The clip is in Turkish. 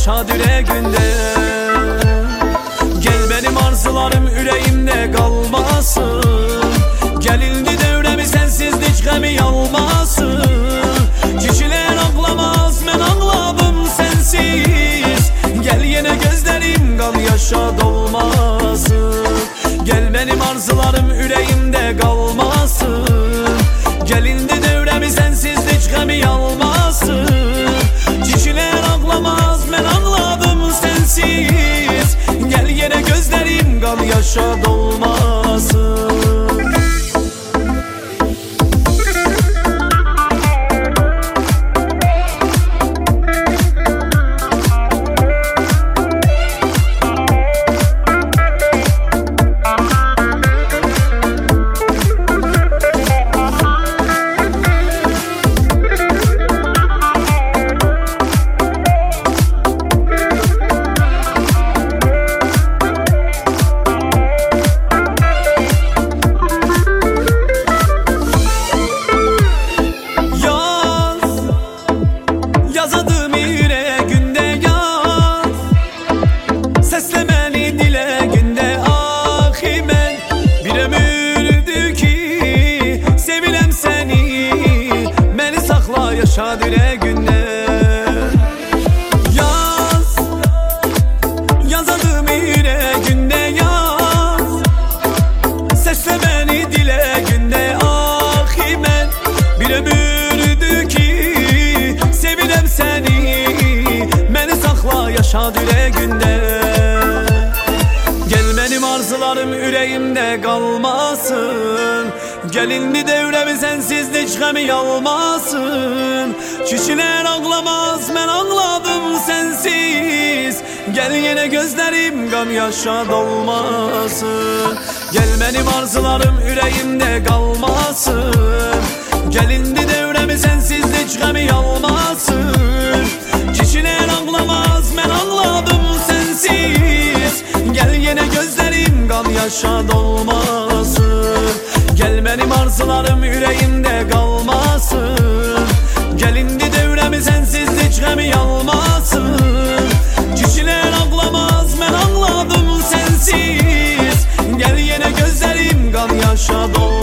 yaşa yüreğinde. Gel benim arzularım yüreğimde kalmasın. Gelindi devremi sensizlik gemi almasın. Kişiler ağlamaz ben ağladım sensiz. Gel yine gözlerim kan yaşa dolmasın. Gel benim arzularım yüreğimde kalmasın. Gelindi devremi sensizlik gemi almasın. Kişiler ağlamaz ben ağladım sensiz. Gel yine gözlerim kan yaşa dolmasın. Yazadığım yüreğinde yaz, seslemeli dile günde ahi ben. Bir ömürdü ki sevilem seni, beni sakla yaşa yüreğinde. Yaz, yazadığım yüreğinde yaz, seslemeli dile günde ahi ben. Bir ömürdü ki sevilem seni, beni sakla yaşa yüreğinde. Gel benim arzularım yüreğimde kalmasın. Gelindi devremi sensizlik gemi almasın. Kişiler ağlamaz ben ağladım sensiz. Gel yine gözlerim kan yaşa dolmasın. Gel benim arzularım yüreğimde kalmasın. Gelindi devremi sensizlik gemi almasın. Kişiler ağlamaz ben ağladım sensiz. Gel yine gözlerim kan yaşa dolmasın. Gel benim arzularım yüreğimde kalmasın. Gelindi devremi sensizlik gemi almasın. Kişiler ağlamaz ben ağladım sensiz. Gel yine gözlerim kan yaşa dolmasın.